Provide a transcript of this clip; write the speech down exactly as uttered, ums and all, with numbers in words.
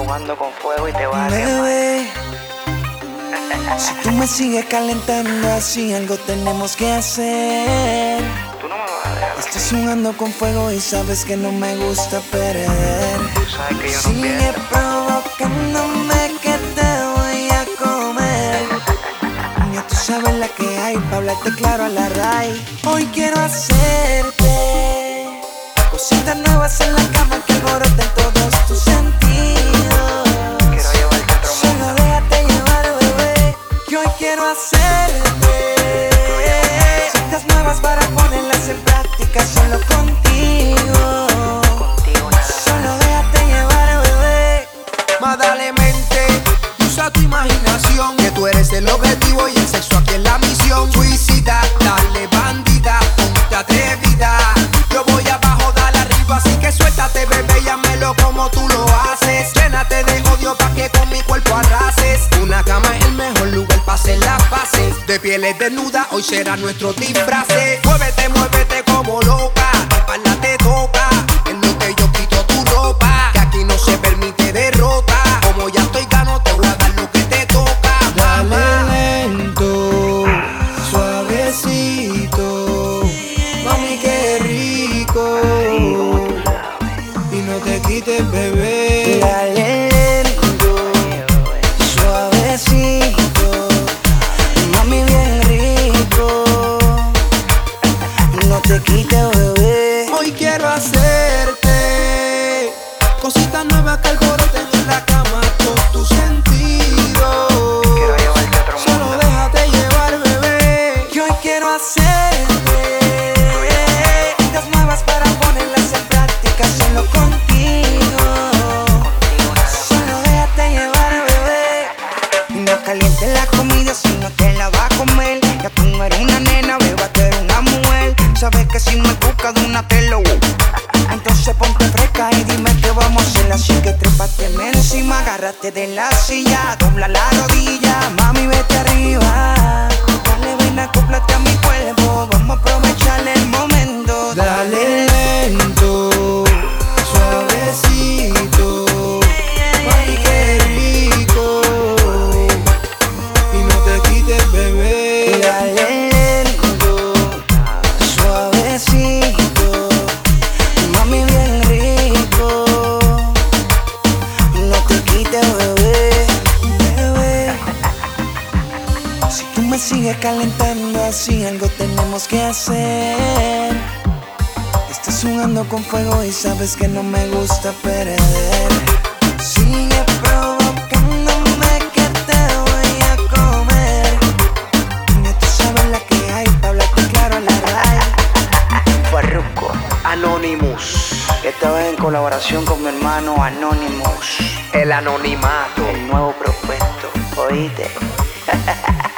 jugando con fuego y te vas a Bebé, si tú me sigues calentando así, algo tenemos que hacer. Tú no me vas a dejar. Estás jugando con fuego y sabes que no me gusta perder. Tú sabes que yo no Sigue pierdo. provocándome que te voy a comer. Ya tú sabes la que hay, pa' hablarte claro a la raíz. Hoy quiero hacerte cositas nuevas en la cama que alboroten todos tus sentidos. Quiero llevarte a otro Solo mundo. déjate llevar, bebé, que hoy quiero hacerte cositas nuevas para ponerlas en práctica solo contigo. Contigo nada más. Solo déjate llevar, bebé. Más dale mente, usa tu imaginación, que tú eres el objetivo y el sexo aquí es la misión. Suicida, dale bandida, ponte atrevida. Yo voy abajo, dale arriba, así que suéltate, bebé, llámelo como tú lo haces. Llénate de odio pa' que con mi cuerpo arrases. Una cama es el mejor lugar pa' hacer las paces. De pieles desnudas, hoy será nuestro disfraz. Muévete, muévete como loca, tu espalda te toca. En lo que yo quito tu ropa, que aquí no se permite derrota. Como ya estoy gano, te voy a dar lo que te toca. Dale Mamá. lento, suavecito, mami qué rico. Y no te quites, bebé. Dale lento, suavecito, mami bien rico. Y no te quites, bebé. Hoy quiero hacerte cositas nuevas que alboroten en la cama con tus sentidos. Quiero llevarte a otro Solo mundo. déjate llevar, bebé. Que hoy quiero hacerte cositas nuevas para ponerlas en práctica solo contigo. Contigo nada más. Solo déjate llevar, bebé. Y no calientes la comida si no te la vas a comer. Ya tú no eres una nena, beba, tú eres una mujer. Sabes que si me buscas de una te lo entonces ponte fresca y dime qué vamos a hacer. Así que trépateme encima, agárrate de la silla, dobla la rodilla, mami vete arriba. Dale, ven, acóplate a mi cuerpo, vamos a aprovechar el momento. Dale lento, suavecito, mami qué rico. Y no te quites, bebé. Dale lento, suavecito, mami bien rico. No te quites, bebé, bebé. Si tú me sigues calentando así, algo tenemos que hacer. Estás jugando con fuego y sabes que no me gusta perder. Sigue provocándome que te voy a comer. Ya tú sabes la que hay, pa' hablarte claro a la raíz. Farruko, Anonymous. Esta vez en colaboración con mi hermano Anonymous. El anonimato. El nuevo propuesto. ¿Oíste?